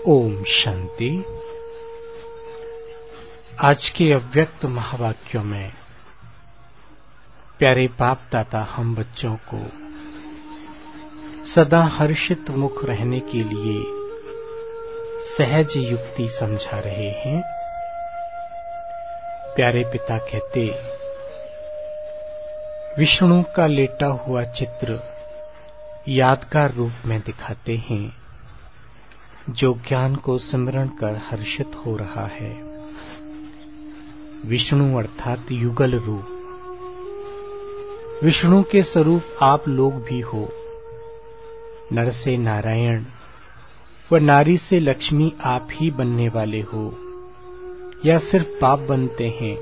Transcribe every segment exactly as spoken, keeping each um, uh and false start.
ओम शांति। आज के अव्यक्त महावाक्यों में प्यारे बाप दादा हम बच्चों को सदा हर्षित मुख रहने के लिए सहज युक्ति समझा रहे हैं। प्यारे पिता कहते, विष्णु का लेटा हुआ चित्र यादगार रूप में दिखाते हैं जो ज्ञान को सिमरण कर हर्षित हो रहा है। विष्णु अर्थात युगल रूप। विष्णु के स्वरूप आप लोग भी हो। नर से नारायण व नारी से लक्ष्मी आप ही बनने वाले हो या सिर्फ बाप बनते हैं।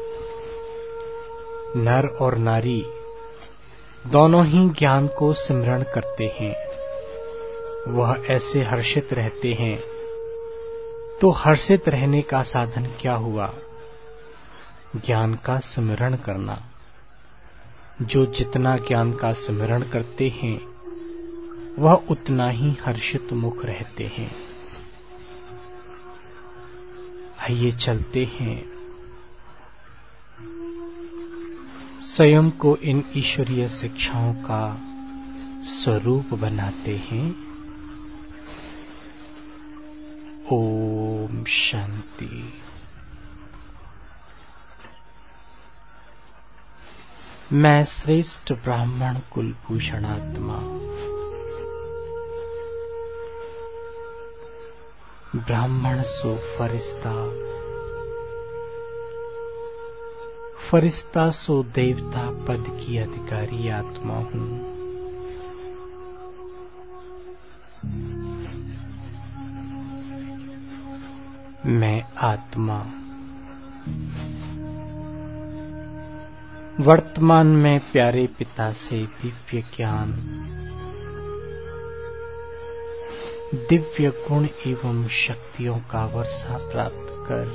नर और नारी दोनों ही ज्ञान को सिमरण करते हैं। वह ऐसे हर्षित रहते हैं, तो हर्षित रहने का साधन क्या हुआ? ज्ञान का सिमरण करना। जो जितना ज्ञान का सिमरण करते हैं वह उतना ही हर्षित मुख रहते हैं। आइए चलते हैं, स्वयं को इन ईश्वरीय शिक्षाओं का स्वरूप बनाते हैं। ओम शांति। मैं श्रेष्ठ ब्राह्मण कुलभूषण आत्मा, ब्राह्मण सो फरिश्ता, फरिश्ता सो देवता पद की अधिकारी आत्मा हूं। मैं आत्मा वर्तमान में प्यारे पिता से दिव्य ज्ञान, दिव्य गुण एवं शक्तियों का वर्षा प्राप्त कर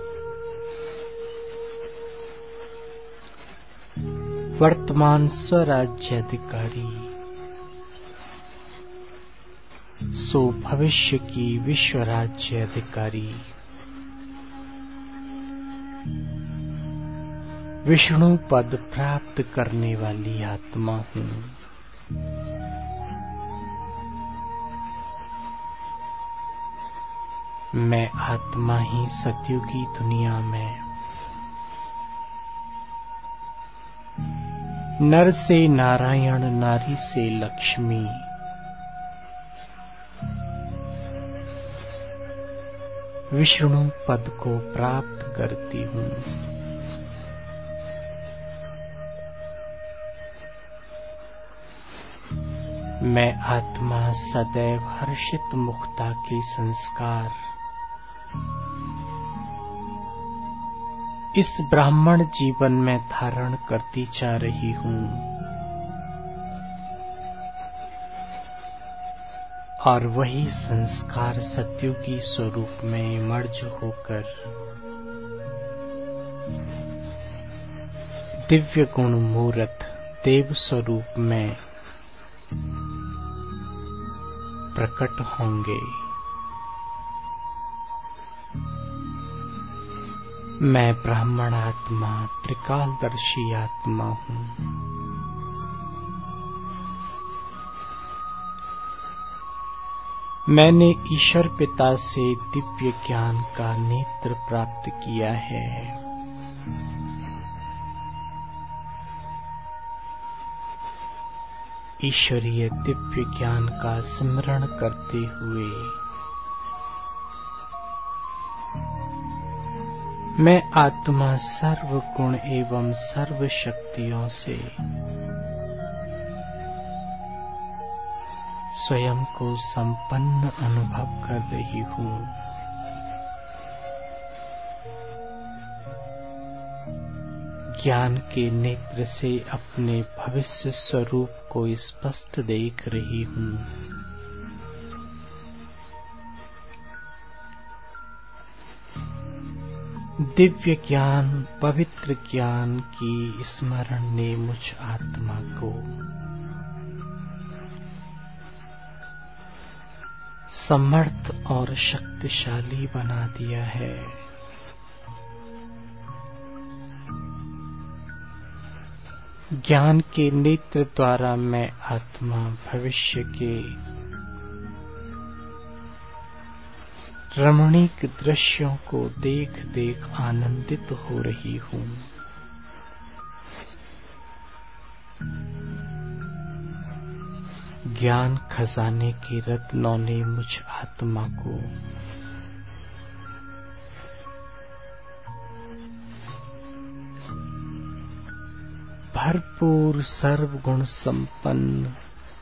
वर्तमान स्वराज्य अधिकारी सो भविष्य की विश्व राज्य अधिकारी विष्णु पद प्राप्त करने वाली आत्मा हूं। मैं आत्मा ही सतयुगी दुनिया में नर से नारायण, नारी से लक्ष्मी, विष्णु पद को प्राप्त करती हूं। मैं आत्मा सदैव हर्षित मुक्ता के संस्कार इस ब्राह्मण जीवन में धारण करती जा रही हूं और वही संस्कार सतयुगी स्वरूप में मर्ज होकर दिव्य गुण मूर्त देव स्वरूप में प्रकट होंगे। मैं ब्राह्मण आत्मा त्रिकालदर्शी आत्मा हूं। मैंने ईश्वर पिता से दिव्य ज्ञान का नेत्र प्राप्त किया है। ईश्वरीय दिव्य ज्ञान का स्मरण करते हुए मैं आत्मा सर्व गुण एवं सर्व शक्तियों से स्वयं को संपन्न अनुभव कर रही हूं। ज्ञान के नेत्र से अपने भविष्य स्वरूप को स्पष्ट देख रही हूं। दिव्य ज्ञान, पवित्र ज्ञान की स्मरण ने मुझ आत्मा को समर्थ और शक्तिशाली बना दिया है। ज्ञान के नेत्र द्वारा मैं आत्मा भविष्य के रमणीक दृश्यों को देख देख आनंदित हो रही हूँ। ज्ञान खजाने के रत्नों ने मुझ आत्मा को भरपूर सर्वगुण संपन्न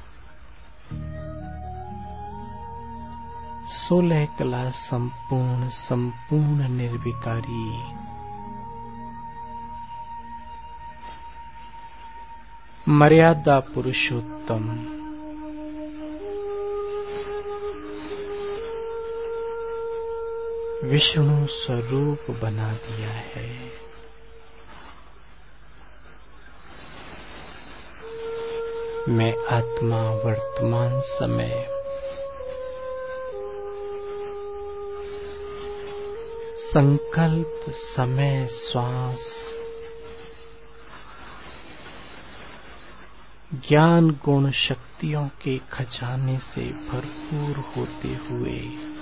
सोलह कला संपूर्ण संपूर्ण निर्विकारी मर्यादा पुरुषोत्तम विष्णु स्वरूप बना दिया है। मैं आत्मा वर्तमान समय संकल्प समय श्वास ज्ञान गुण शक्तियों के खजाने से भरपूर होते हुए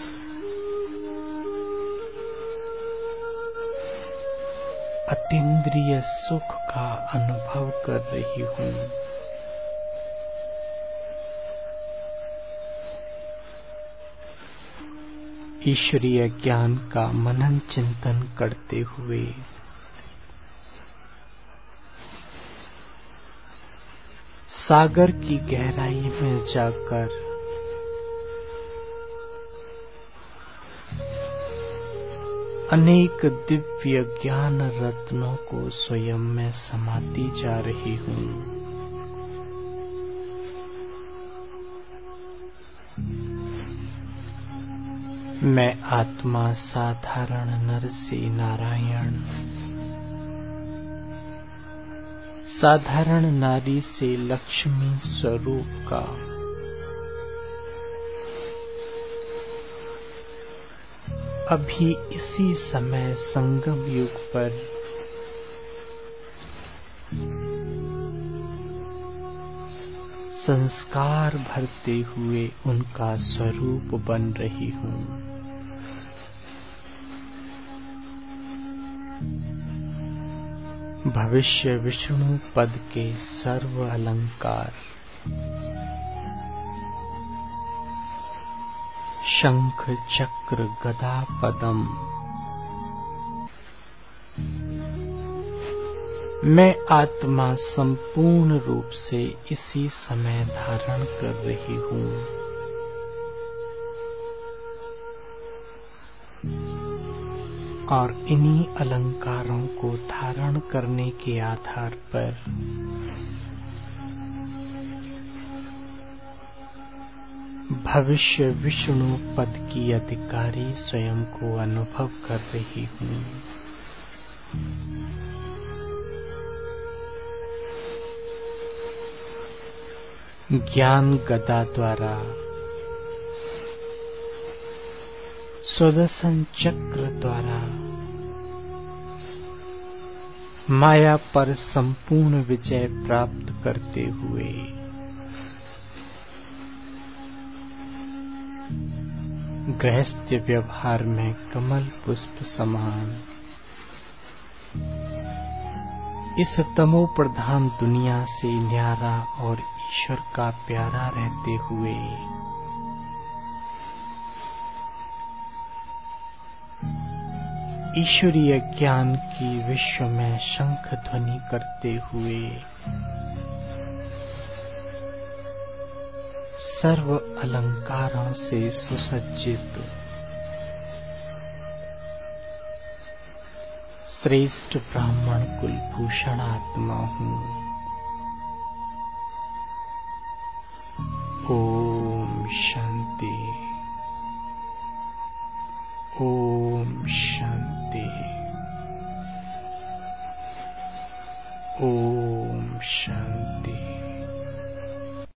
अतीन्द्रिय सुख का अनुभव कर रही हूँ। ईश्वरीय ज्ञान का मनन चिंतन करते हुए सागर की गहराई में जाकर अनेक दिव्य ज्ञान रत्नों को स्वयं में समाती जा रही हूँ। मैं आत्मा साधारण नर से नारायण, साधारण नारी से लक्ष्मी स्वरूप का अभी इसी समय संगम युग पर संस्कार भरते हुए उनका स्वरूप बन रही हूँ। भविष्य विष्णु पद के सर्व अलंकार शंख चक्र गदा पदम मैं आत्मा संपूर्ण रूप से इसी समय धारण कर रही हूँ। और इन्हीं अलंकारों को धारण करने के आधार पर भविष्य विष्णु पद की अधिकारी स्वयं को अनुभव कर रही हूँ। ज्ञान गदा द्वारा सुदर्शन चक्र द्वारा माया पर संपूर्ण विजय प्राप्त करते हुए गृहस्थ व्यवहार में कमल पुष्प समान इस तमो प्रधान दुनिया से न्यारा और ईश्वर का प्यारा रहते हुए ईश्वरीय ज्ञान की विश्व में शंख ध्वनि करते हुए सर्व अलंकारों से सुसज्जित श्रेष्ठ ब्राह्मण कुलभूषण आत्मा हूँ। ओम शांति।